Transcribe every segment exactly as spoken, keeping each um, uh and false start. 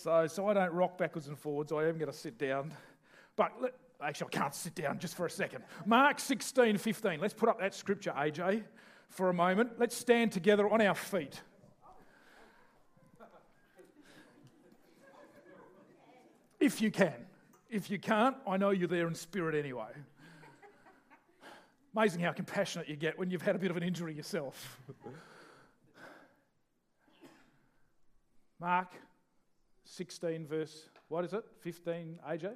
So, so I don't rock backwards and forwards. I am going to sit down. But let, actually, I can't sit down just for a second. Mark sixteen fifteen. Let's put up that scripture, A J, for a moment. Let's stand together on our feet. If you can. If you can't, I know you're there in spirit anyway. Amazing how compassionate you get when you've had a bit of an injury yourself. Mark sixteen verse, what is it? fifteen, A J?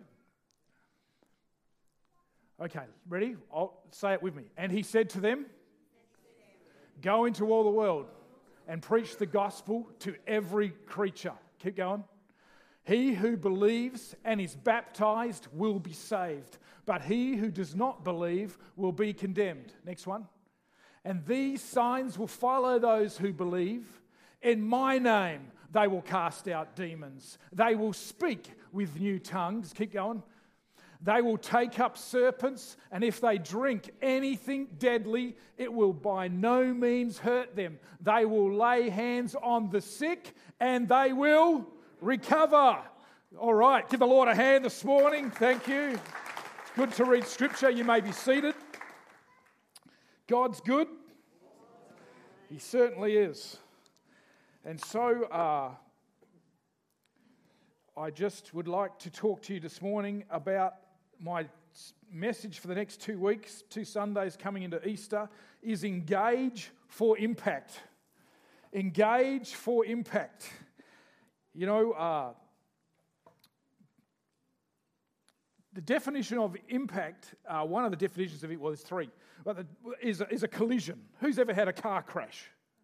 Okay, ready? I'll say it with me. And he said to them, go into all the world and preach the gospel to every creature. Keep going. He who believes and is baptized will be saved, but he who does not believe will be condemned. Next one. And these signs will follow those who believe. In my name they will cast out demons. They will speak with new tongues. Keep going. They will take up serpents, and if they drink anything deadly, it will by no means hurt them. They will lay hands on the sick, and they will recover. All right, give the Lord a hand this morning. Thank you. It's good to read scripture. You may be seated. God's good. He certainly is. And so uh, I just would like to talk to you this morning about my message for the next two weeks, two Sundays coming into Easter, is engage for impact. Engage for impact. You know, uh, the definition of impact, uh, one of the definitions of it, well, there's three, but the, is, a, is a collision. Who's ever had a car crash?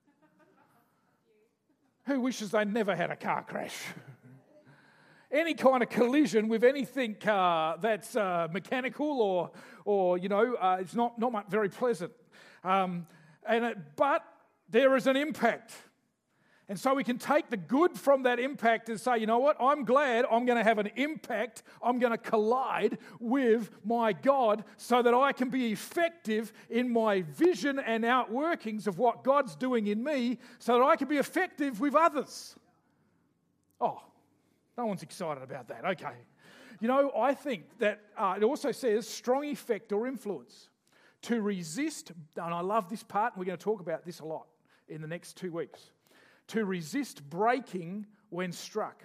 Who wishes they never had a car crash? Any kind of collision with anything uh, that's uh, mechanical or, or you know, uh, it's not, not much, very pleasant. Um, and it, but there is an impact. And so we can take the good from that impact and say, you know what, I'm glad I'm going to have an impact. I'm going to collide with my God so that I can be effective in my vision and outworkings of what God's doing in me so that I can be effective with others. Oh, no one's excited about that. Okay. You know, I think that uh, it also says strong effect or influence. To resist, and I love this part, and we're going to talk about this a lot in the next two weeks. To resist breaking when struck.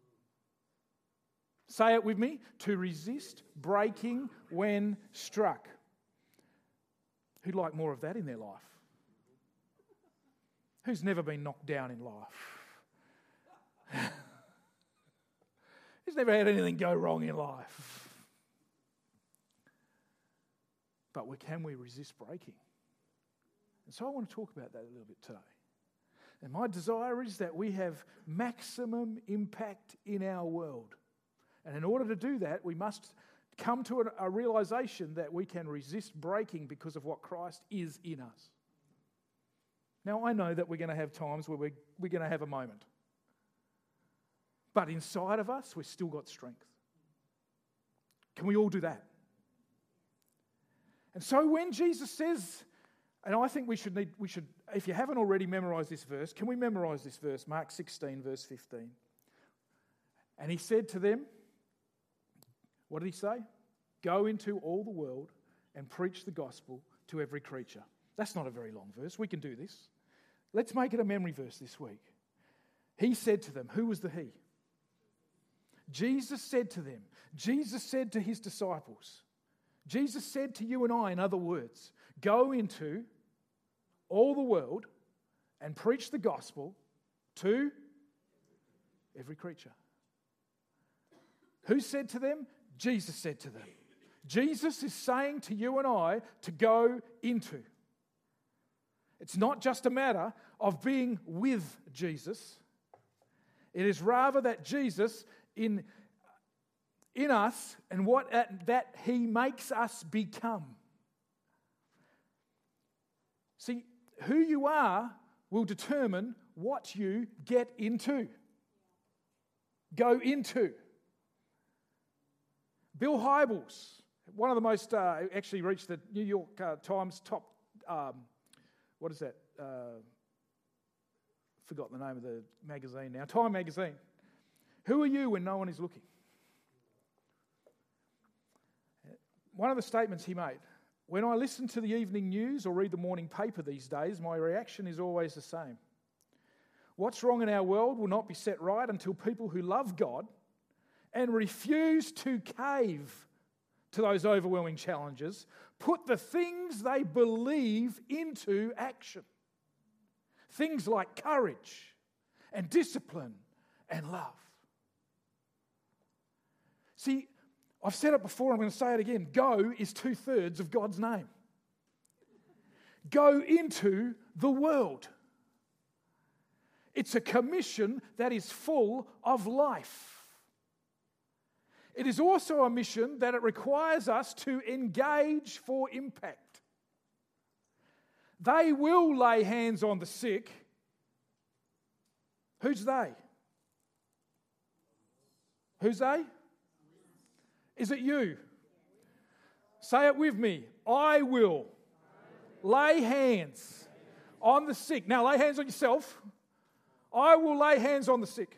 Say it with me. To resist breaking when struck. Who'd like more of that in their life? Who's never been knocked down in life? Who's never had anything go wrong in life? But we, can we resist breaking? And so I want to talk about that a little bit today. And my desire is that we have maximum impact in our world. And in order to do that, we must come to a, a realization that we can resist breaking because of what Christ is in us. Now, I know that we're going to have times where we're, we're going to have a moment. But inside of us, we've still got strength. Can we all do that? And so when Jesus says, and I think we should need, we should, if you haven't already memorized this verse, can we memorize this verse? Mark sixteen, verse fifteen. And he said to them, what did he say? Go into all the world and preach the gospel to every creature. That's not a very long verse. We can do this. Let's make it a memory verse this week. He said to them, who was the he? Jesus said to them, Jesus said to his disciples, Jesus said to you and I, in other words, go into all the world and preach the gospel to every creature. Who said to them? Jesus said to them. Jesus is saying to you and I to go into. It's not just a matter of being with Jesus. It is rather that Jesus in, in us and what that he makes us become. See, who you are will determine what you get into. Go into. Bill Hybels, one of the most, uh, actually reached the New York uh, Times top, um, what is that? Uh, forgot the name of the magazine now. Time magazine. Who are you when no one is looking? One of the statements he made, when I listen to the evening news or read the morning paper these days, my reaction is always the same. What's wrong in our world will not be set right until people who love God and refuse to cave to those overwhelming challenges put the things they believe into action. Things like courage and discipline and love. See, I've said it before, I'm going to say it again. Go is two-thirds of God's name. Go into the world. It's a commission that is full of life. It is also a mission that it requires us to engage for impact. They will lay hands on the sick. Who's they? Who's they? Is it you? Say it with me. I will lay hands on the sick. Now lay hands on yourself. I will lay hands on the sick.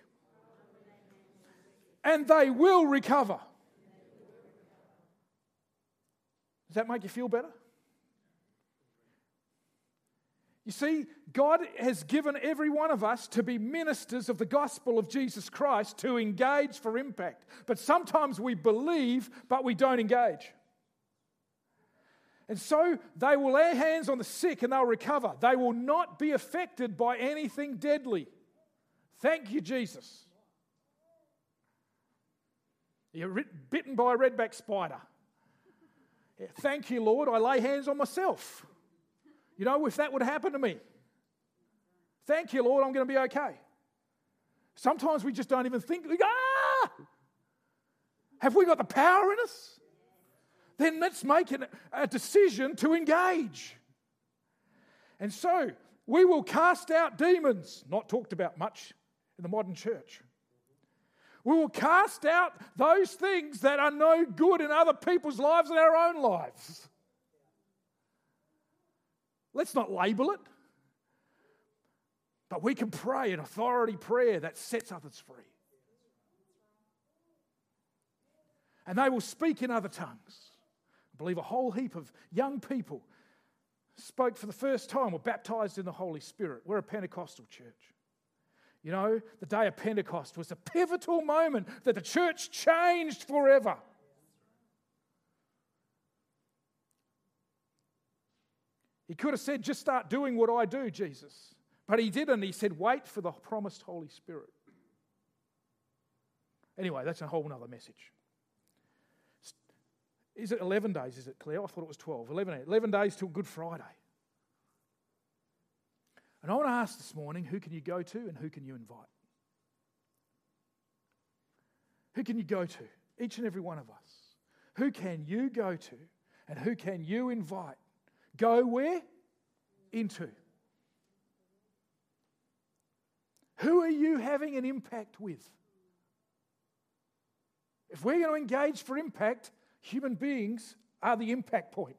And they will recover. Does that make you feel better? You see, God has given every one of us to be ministers of the gospel of Jesus Christ, to engage for impact. But sometimes we believe, but we don't engage. And so they will lay hands on the sick and they'll recover. They will not be affected by anything deadly. Thank you, Jesus. You're bitten by a redback spider. Yeah, thank you, Lord, I lay hands on myself. You know, if that would happen to me, thank you, Lord, I'm going to be okay. Sometimes we just don't even think, ah! Have we got the power in us? Then let's make an, a decision to engage. And so, we will cast out demons, not talked about much in the modern church. We will cast out those things that are no good in other people's lives and our own lives. Let's not label it. But we can pray an authority prayer that sets others free. And they will speak in other tongues. I believe a whole heap of young people spoke for the first time, were baptized in the Holy Spirit. We're a Pentecostal church. You know, the day of Pentecost was a pivotal moment that the church changed forever. He could have said, just start doing what I do, Jesus. But he didn't. He said, wait for the promised Holy Spirit. Anyway, that's a whole other message. Is it eleven days, is it, Claire? I thought it was twelve. eleven, eleven days till Good Friday. And I want to ask this morning, who can you go to and who can you invite? Who can you go to? Each and every one of us. Who can you go to and who can you invite? Go where? Into. Who are you having an impact with? If we're going to engage for impact, human beings are the impact point.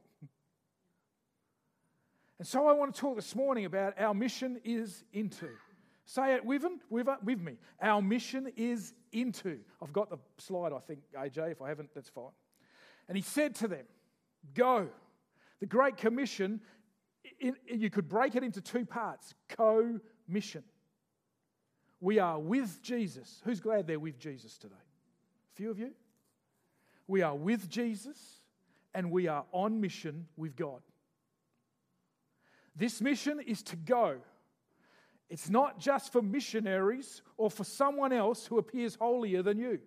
And so I want to talk this morning about our mission is into. Say it with, with, with me. Our mission is into. I've got the slide, I think, A J. If I haven't, that's fine. And he said to them, go. The Great Commission, in, you could break it into two parts. Co-mission. We are with Jesus. Who's glad they're with Jesus today? A few of you? We are with Jesus and we are on mission with God. This mission is to go. It's not just for missionaries or for someone else who appears holier than you.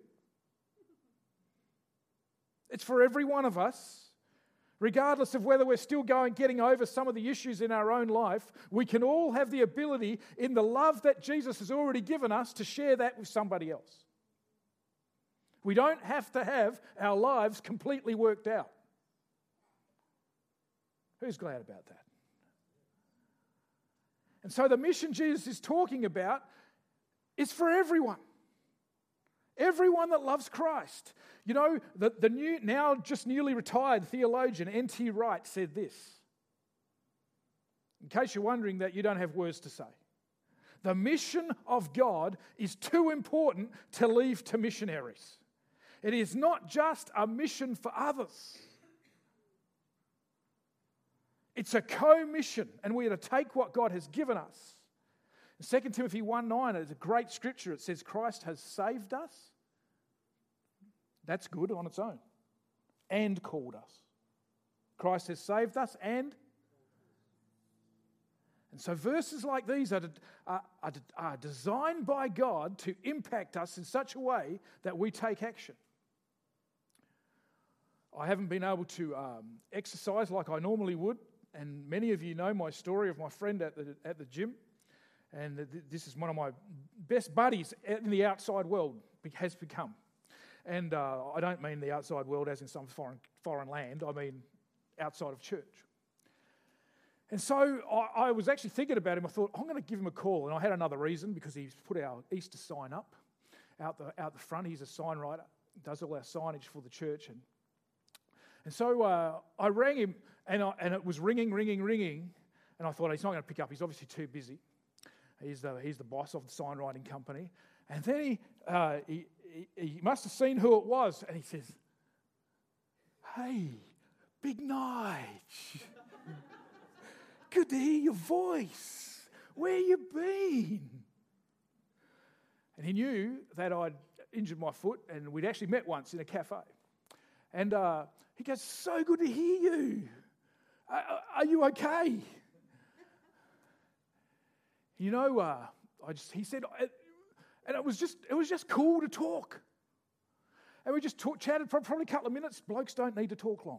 It's for every one of us. Regardless of whether we're still going, getting over some of the issues in our own life, we can all have the ability in the love that Jesus has already given us to share that with somebody else. We don't have to have our lives completely worked out. Who's glad about that? And so the mission Jesus is talking about is for everyone. Everyone that loves Christ. You know, the, the new, now just newly retired theologian N T Wright said this. In case you're wondering that you don't have words to say. The mission of God is too important to leave to missionaries. It is not just a mission for others. It's a co-mission, and we are to take what God has given us. In Second Timothy one nine, it's a great scripture. It says, Christ has saved us. That's good on its own. And called us. Christ has saved us and... And so verses like these are, are, are, are designed by God to impact us in such a way that we take action. I haven't been able to um, exercise like I normally would, and many of you know my story of my friend at the at the gym, and this is one of my best buddies in the outside world has become. And uh, I don't mean the outside world as in some foreign foreign land. I mean outside of church. And so I, I was actually thinking about him. I thought, I'm going to give him a call. And I had another reason, because he's put our Easter sign up out the out the front. He's a sign writer, does all our signage for the church. And and so uh, I rang him, and I, and it was ringing, ringing, ringing. And I thought, he's not going to pick up. He's obviously too busy. He's the he's the boss of the sign writing company. And then he, uh, he, he he must have seen who it was. And he says, "Hey, Big Nige. Good to hear your voice. Where you been?" And he knew that I'd injured my foot, and we'd actually met once in a cafe. And uh, he goes, "So good to hear you. Are, are you okay?" You know, uh, I just he said, and it was just it was just cool to talk. And we just talk, chatted for probably a couple of minutes. Blokes don't need to talk long.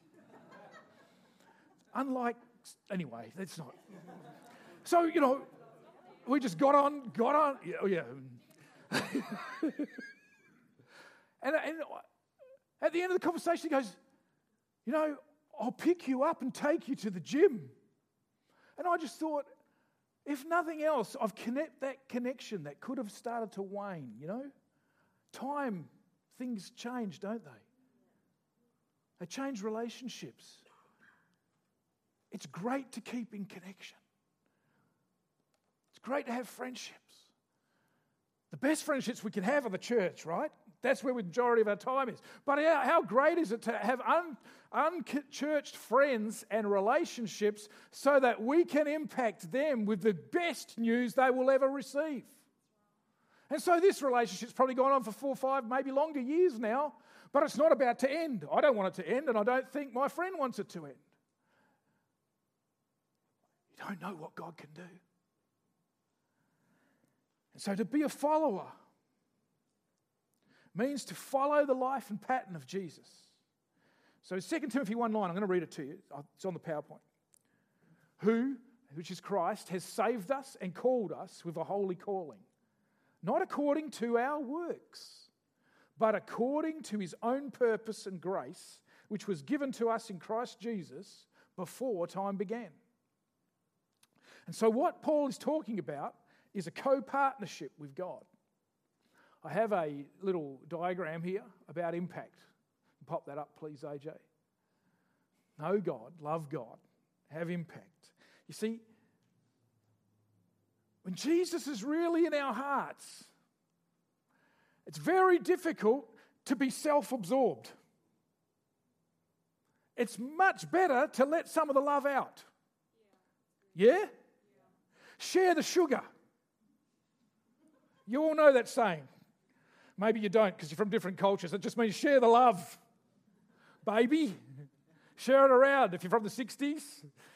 Unlike Anyway, that's not. So, you know, we just got on, got on. Yeah. yeah. and, and at the end of the conversation, he goes, "You know, I'll pick you up and take you to the gym." And I just thought, if nothing else, I've connect that connection that could have started to wane, you know. Time, things change, don't they? They change relationships. It's great to keep in connection. It's great to have friendships. The best friendships we can have are the church, right? That's where the majority of our time is. But how, how great is it to have un, unchurched friends and relationships so that we can impact them with the best news they will ever receive? And so this relationship's probably gone on for four, five, maybe longer years now, but it's not about to end. I don't want it to end, and I don't think my friend wants it to end. You don't know what God can do. And so to be a follower means to follow the life and pattern of Jesus. So Second Timothy one nine, I'm going to read it to you. It's on the PowerPoint. Who, which is Christ, has saved us and called us with a holy calling, not according to our works, but according to his own purpose and grace, which was given to us in Christ Jesus before time began. And so what Paul is talking about is a co-partnership with God. I have a little diagram here about impact. Pop that up, please, A J. Know God, love God, have impact. You see, when Jesus is really in our hearts, it's very difficult to be self-absorbed. It's much better to let some of the love out. Yeah? Yeah? Share the sugar. You all know that saying. Maybe you don't because you're from different cultures. It just means share the love, baby. Share it around if you're from the sixties.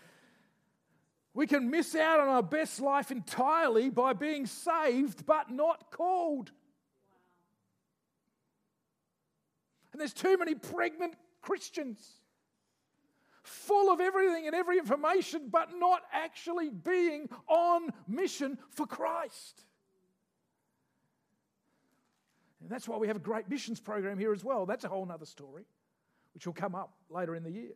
We can miss out on our best life entirely by being saved but not called. And there's too many pregnant Christians full of everything and every information, but not actually being on mission for Christ. And that's why we have a great missions program here as well. That's a whole other story, which will come up later in the year.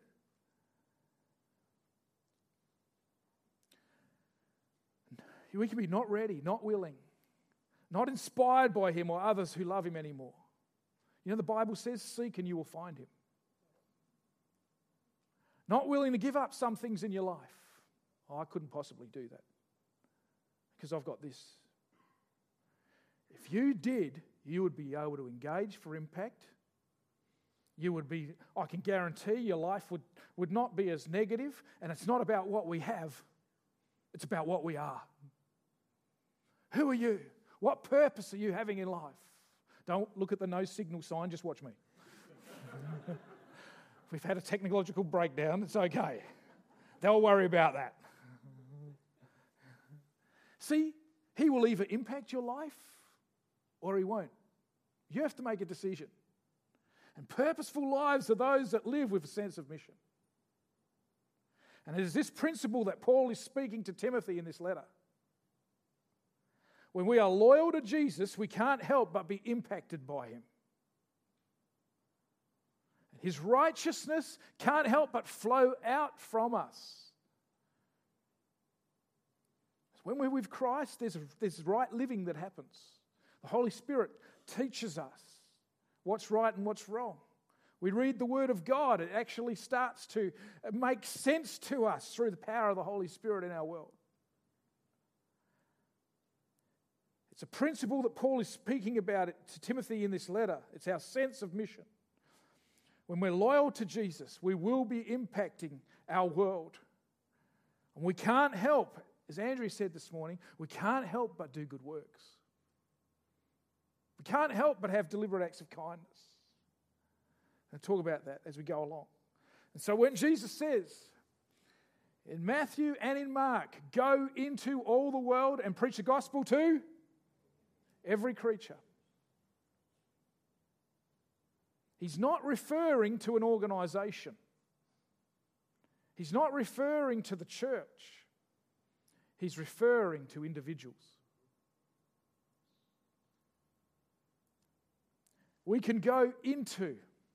We can be not ready, not willing, not inspired by him or others who love him anymore. You know, the Bible says, seek and you will find him. Not willing to give up some things in your life. Oh, I couldn't possibly do that. because I've got this. If you did, you would be able to engage for impact. You would be, I can guarantee your life would, would not be as negative, and it's not about what we have, it's about what we are. Who are you? What purpose are you having in life? Don't look at the no signal sign, just watch me. If we've had a technological breakdown, it's okay. They'll worry about that. See, he will either impact your life or he won't. You have to make a decision. And purposeful lives are those that live with a sense of mission. And it is this principle that Paul is speaking to Timothy in this letter. When we are loyal to Jesus, we can't help but be impacted by him. His righteousness can't help but flow out from us. When we're with Christ, there's, there's right living that happens. The Holy Spirit teaches us what's right and what's wrong. We read the Word of God. It actually starts to make sense to us through the power of the Holy Spirit in our world. It's a principle that Paul is speaking about it to Timothy in this letter. It's our sense of mission. When we're loyal to Jesus, we will be impacting our world. And we can't help, as Andrea said this morning, we can't help but do good works. We can't help but have deliberate acts of kindness. I'll talk about that as we go along. And so when Jesus says in Matthew and in Mark, go into all the world and preach the gospel to every creature, he's not referring to an organisation. He's not referring to the church. He's referring to individuals. We can go into,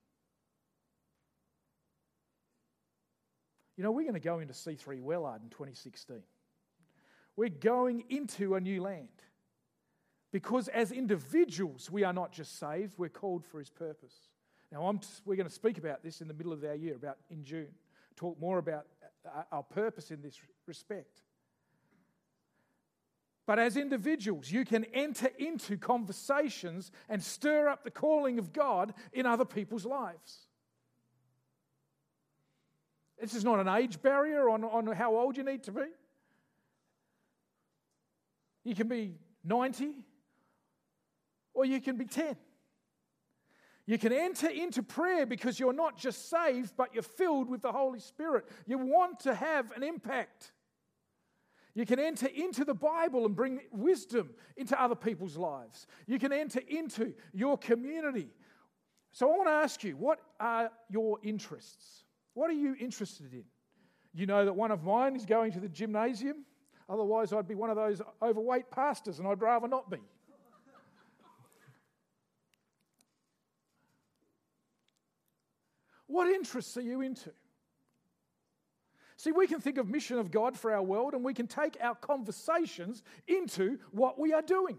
you know, we're going to go into C three Wellard in twenty sixteen. We're going into a new land. Because as individuals, we are not just saved, we're called for his purpose. Now, I'm, we're going to speak about this in the middle of our year, about in June. Talk more about our purpose in this respect. But as individuals, you can enter into conversations and stir up the calling of God in other people's lives. This is not an age barrier on, on how old you need to be. You can be ninety or you can be ten. You can enter into prayer because you're not just saved, but you're filled with the Holy Spirit. You want to have an impact. You can enter into the Bible and bring wisdom into other people's lives. You can enter into your community. So I want to ask you, what are your interests? What are you interested in? You know that one of mine is going to the gymnasium. Otherwise, I'd be one of those overweight pastors, and I'd rather not be. What interests are you into? See, we can think of mission of God for our world, and we can take our conversations into what we are doing.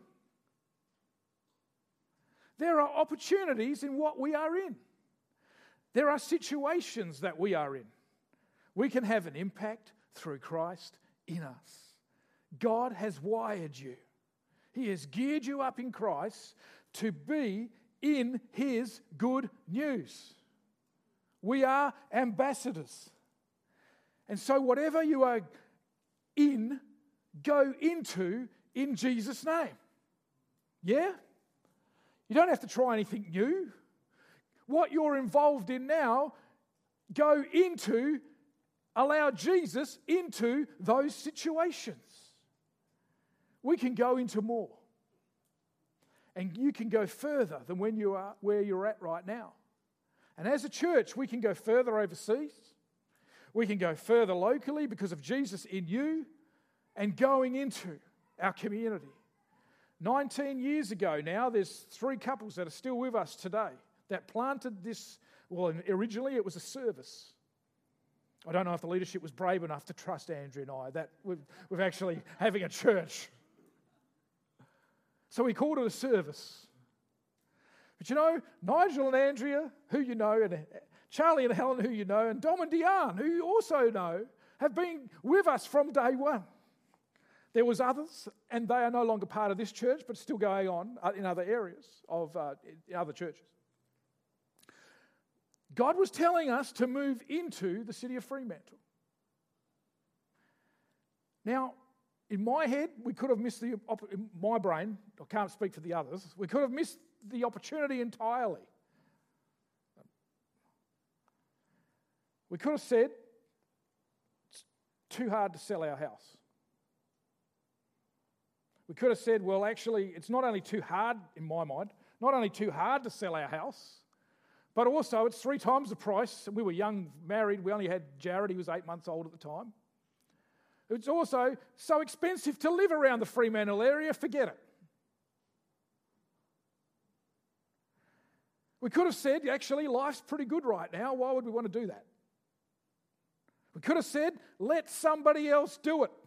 There are opportunities in what we are in. There are situations that we are in. We can have an impact through Christ in us. God has wired you. He has geared you up in Christ to be in his good news. We are ambassadors. And so whatever you are in, go into in Jesus' name. Yeah? You don't have to try anything new. What you're involved in now, go into, allow Jesus into those situations. We can go into more. And you can go further than when you are where you're at right now. And as a church, we can go further overseas. We can go further locally because of Jesus in you and going into our community. nineteen years ago now, there's three couples that are still with us today that planted this. Well, originally it was a service. I don't know if the leadership was brave enough to trust Andrew and I that we're, we're actually having a church. So we called it a service. But you know, Nigel and Andrea, who you know, and Charlie and Helen, who you know, and Dom and Diane, who you also know, have been with us from day one. There was others, and they are no longer part of this church, but still going on in other areas of uh, in other churches. God was telling us to move into the city of Fremantle. Now, in my head, we could have missed the, in my brain, I can't speak for the others, we could have missed the opportunity entirely. We could have said, it's too hard to sell our house. We could have said, well, actually, it's not only too hard, in my mind, not only too hard to sell our house, but also it's three times the price. We were young, married, we only had Jared, he was eight months old at the time. It's also so expensive to live around the Fremantle area, forget it. We could have said, actually, life's pretty good right now, why would we want to do that? We could have said, let somebody else do it.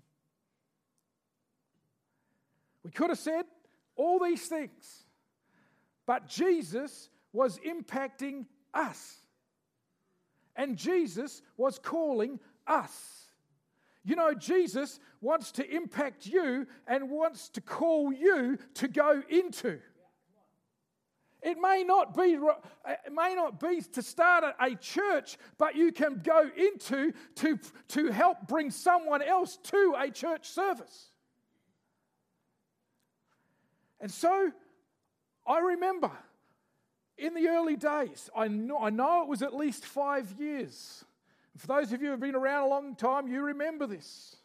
We could have said all these things, but Jesus was impacting us. And Jesus was calling us. You know, Jesus wants to impact you and wants to call you to go into. It may not be, it may not be to start a church, but you can go into to, to help bring someone else to a church service. And so, I remember in the early days, I know, I know it was at least five years. For those of you who have been around a long time, you remember this.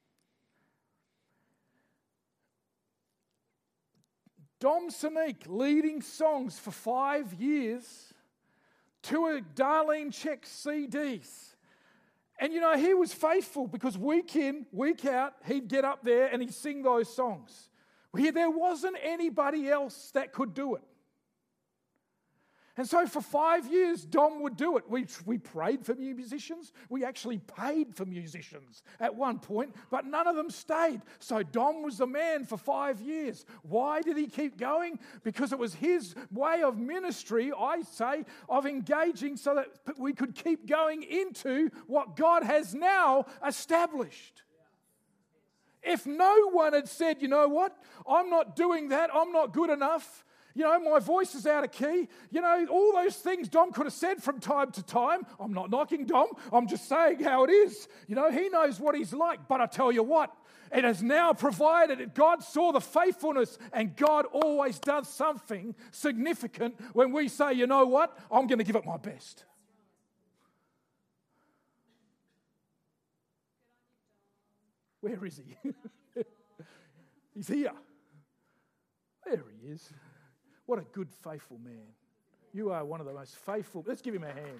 Dom Sonique leading songs for five years to a Darlene Check C Ds. And you know, he was faithful because week in, week out, he'd get up there and he'd sing those songs. There wasn't anybody else that could do it. And so for five years, Dom would do it. We, we prayed for musicians. We actually paid for musicians at one point, but none of them stayed. So Dom was the man for five years. Why did he keep going? Because it was his way of ministry, I say, of engaging so that we could keep going into what God has now established. If no one had said, you know what, I'm not doing that, I'm not good enough, you know, my voice is out of key, you know, all those things Dom could have said from time to time. I'm not knocking Dom, I'm just saying how it is. You know, he knows what he's like, but I tell you what, it has now provided, God saw the faithfulness, and God always does something significant when we say, you know what, I'm going to give it my best. Where is he? He's here. There he is. What a good, faithful man. You are one of the most faithful. Let's give him a hand.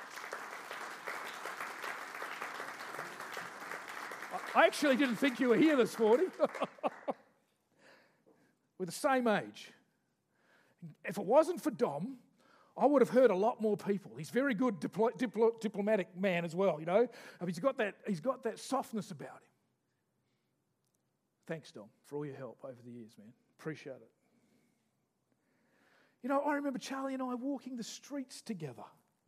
I actually didn't think you were here this morning. We're the same age. If it wasn't for Dom, I would have heard a lot more people. He's a very good dipl- dipl- diplomatic man as well, you know. He's got that, he's got that softness about him. Thanks, Dom, for all your help over the years, man. Appreciate it. You know, I remember Charlie and I walking the streets together.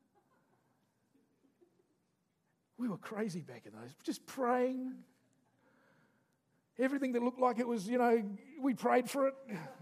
We were crazy back in those, just praying. Everything that looked like it was, you know, we prayed for it.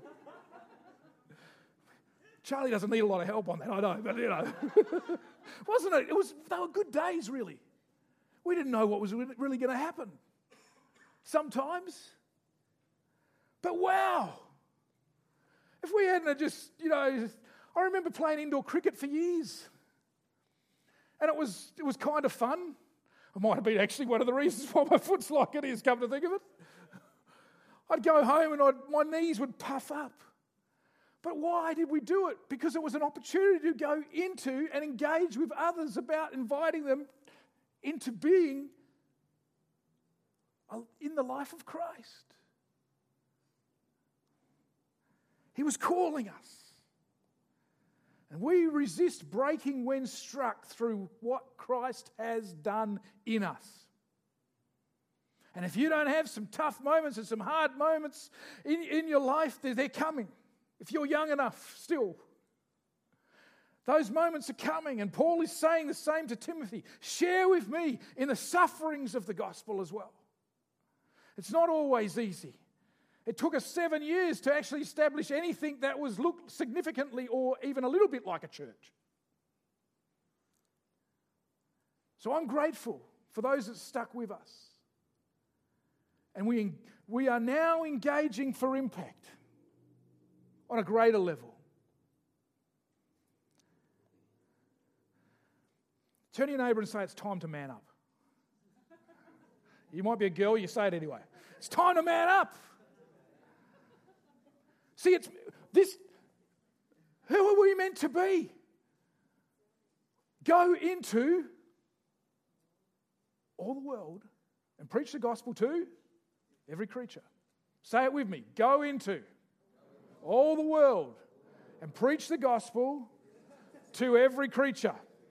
Charlie doesn't need a lot of help on that, I know, but, you know. Wasn't it? It was, they were good days, really. We didn't know what was really going to happen. Sometimes. But wow, if we hadn't just, you know, I remember playing indoor cricket for years. And it was it was kind of fun. It might have been actually one of the reasons why my foot's like it is, come to think of it. I'd go home and I'd, my knees would puff up. But why did we do it? Because it was an opportunity to go into and engage with others about inviting them into being in the life of Christ. He was calling us. And we resist breaking when struck through what Christ has done in us. And if you don't have some tough moments and some hard moments in, in your life, they're, they're coming. If you're young enough still, those moments are coming. And Paul is saying the same to Timothy. Share with me in the sufferings of the gospel as well. It's not always easy. It took us seven years to actually establish anything that was looked significantly or even a little bit like a church. So I'm grateful for those that stuck with us. And we, we are now engaging for impact on a greater level. Turn to your neighbour and say, it's time to man up. You might be a girl, you say it anyway. It's time to man up. See, it's this. Who are we meant to be? Go into all the world and preach the gospel to every creature. Say it with me. Go into all the world and preach the gospel to every creature.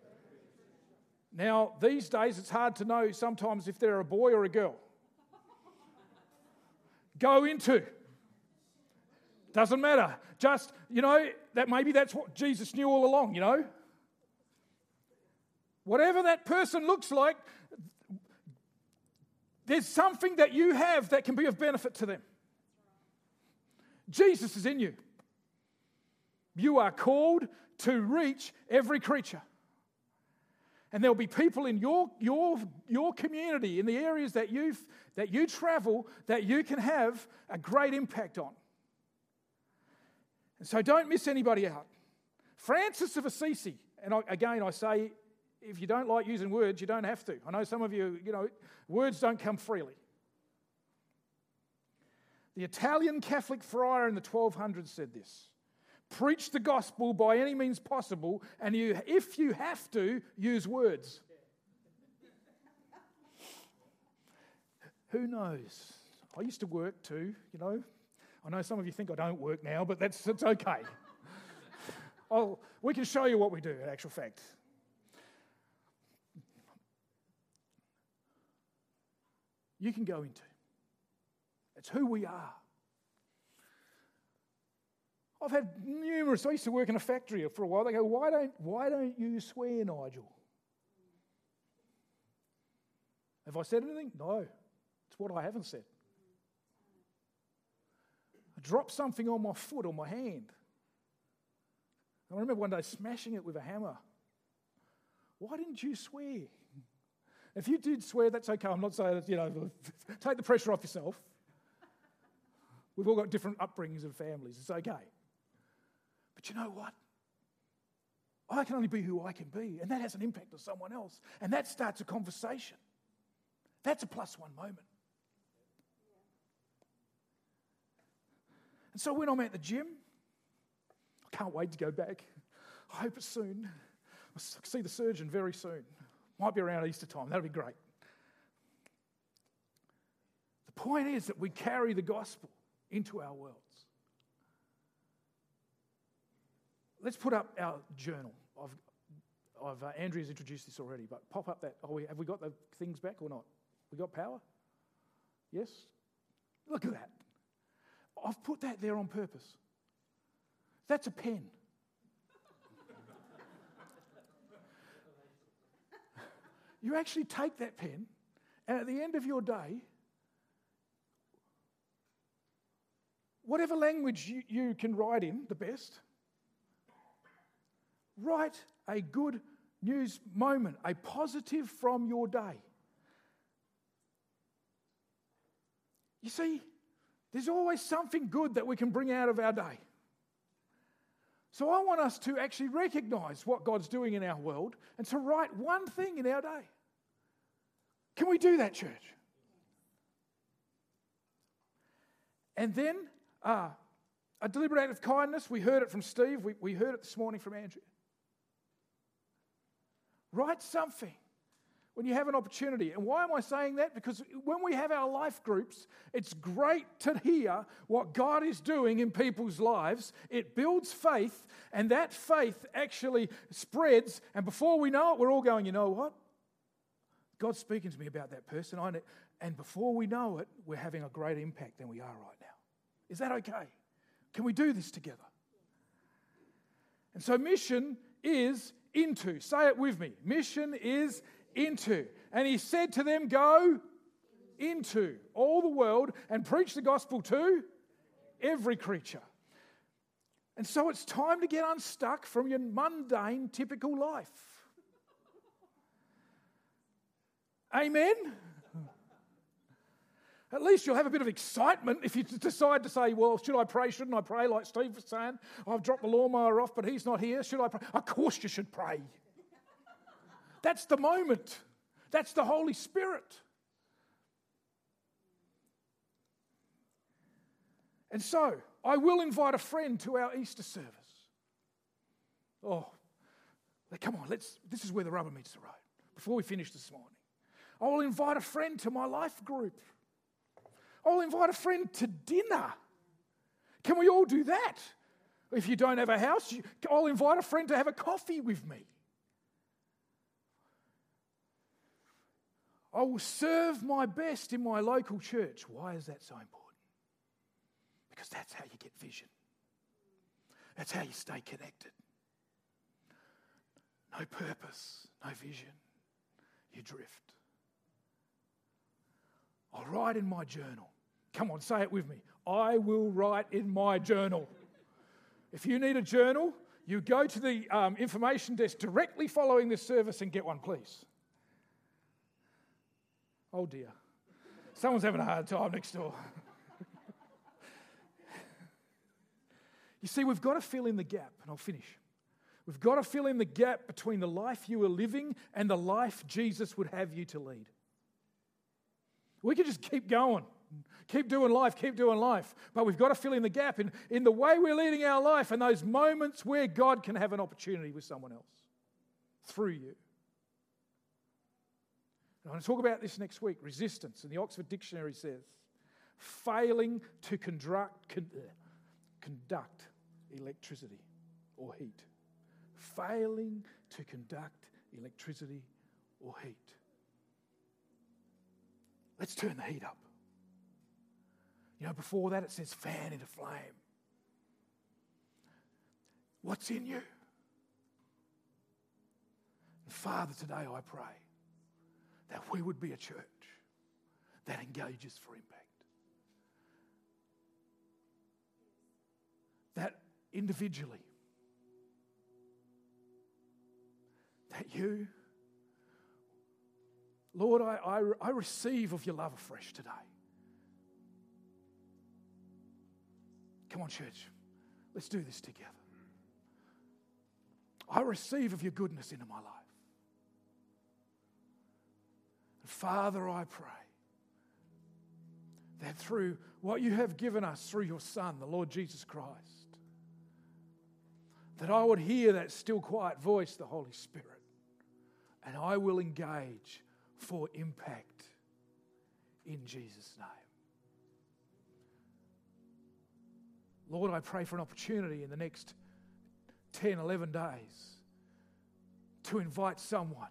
Now, these days, it's hard to know sometimes if they're a boy or a girl. Go into. Doesn't matter. Just, you know, that maybe that's what Jesus knew all along, you know. Whatever that person looks like, there's something that you have that can be of benefit to them. Jesus is in you. You are called to reach every creature. And there'll be people in your, your, your community, in the areas that, you've, that you travel, that you can have a great impact on. And so don't miss anybody out. Francis of Assisi, and I, again I say, if you don't like using words, you don't have to. I know some of you, you know, words don't come freely. The Italian Catholic friar in the twelve hundreds said this: preach the gospel by any means possible, and you, if you have to, use words. Who knows? I used to work too, you know. I know some of you think I don't work now, but that's, that's okay. I'll, we can show you what we do, in actual fact. You can go into. It's who we are. I've had numerous, I used to work in a factory for a while. They go, why don't, why don't you swear, Nigel? Have I said anything? No. It's what I haven't said. I dropped something on my foot or my hand. I remember one day smashing it with a hammer. Why didn't you swear? If you did swear, that's okay. I'm not saying that, you know, take the pressure off yourself. We've all got different upbringings and families. It's okay. But you know what? I can only be who I can be, and that has an impact on someone else. And that starts a conversation. That's a plus one moment. And so when I'm at the gym, I can't wait to go back. I hope it's soon. I'll see the surgeon very soon. Might be around Easter time. That'll be great. The point is that we carry the gospel into our worlds. Let's put up our journal. I've, I've uh, Andrea's introduced this already, but pop up that. Oh, we, have we got the things back or not? We got power? Yes? Look at that. I've put that there on purpose. That's a pen. You actually take that pen, and at the end of your day, whatever language you, you can write in, the best, write a good news moment, a positive from your day. You see, there's always something good that we can bring out of our day. So I want us to actually recognise what God's doing in our world and to write one thing in our day. Can we do that, church? And then uh, a deliberate act of kindness. We heard it from Steve. We, we heard it this morning from Andrew. Write something when you have an opportunity. And why am I saying that? Because when we have our life groups, it's great to hear what God is doing in people's lives. It builds faith, and that faith actually spreads. And before we know it, we're all going, you know what? God's speaking to me about that person. I know. And before we know it, we're having a greater impact than we are right now. Is that okay? Can we do this together? And so mission is into. Say it with me. Mission is into. And he said to them, go into all the world and preach the gospel to every creature. And so it's time to get unstuck from your mundane, typical life. Amen? At least you'll have a bit of excitement if you decide to say, well, should I pray, shouldn't I pray? Like Steve was saying, I've dropped the lawnmower off, but he's not here. Should I pray? Of course you should pray. That's the moment. That's the Holy Spirit. And so, I will invite a friend to our Easter service. Oh, come on, let's. This is where the rubber meets the road. Before we finish this morning, I will invite a friend to my life group. I'll invite a friend to dinner. Can we all do that? If you don't have a house, I'll invite a friend to have a coffee with me. I will serve my best in my local church. Why is that so important? Because that's how you get vision. That's how you stay connected. No purpose, no vision. You drift. I'll write in my journal. Come on, say it with me. I will write in my journal. If you need a journal, you go to the um, information desk directly following this service and get one, please. Oh dear. Someone's having a hard time next door. You see, we've got to fill in the gap, and I'll finish. We've got to fill in the gap between the life you are living and the life Jesus would have you to lead. We could just keep going, keep doing life, keep doing life, but we've got to fill in the gap in, in the way we're leading our life and those moments where God can have an opportunity with someone else through you. I'm going to talk about this next week, resistance, and the Oxford Dictionary says, failing to conduct, con, uh, conduct electricity or heat. Failing to conduct electricity or heat. Let's turn the heat up. You know, before that it says fan into flame. What's in you? And Father, today I pray that we would be a church that engages for impact. That individually, that you, Lord, I, I, I receive of your love afresh today. Come on, church, let's do this together. I receive of your goodness into my life. And Father, I pray that through what you have given us through your Son, the Lord Jesus Christ, that I would hear that still quiet voice, the Holy Spirit, and I will engage for impact in Jesus' name. Lord, I pray for an opportunity in the next ten, eleven days to invite someone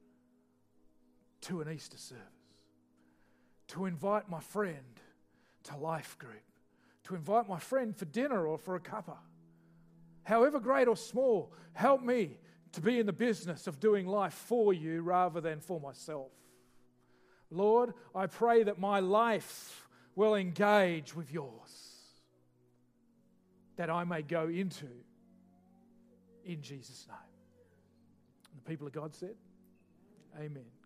to an Easter service, to invite my friend to life group, to invite my friend for dinner or for a cuppa. However great or small, help me to be in the business of doing life for you rather than for myself. Lord, I pray that my life will engage with yours, that I may go into in Jesus' name. And the people of God said, amen.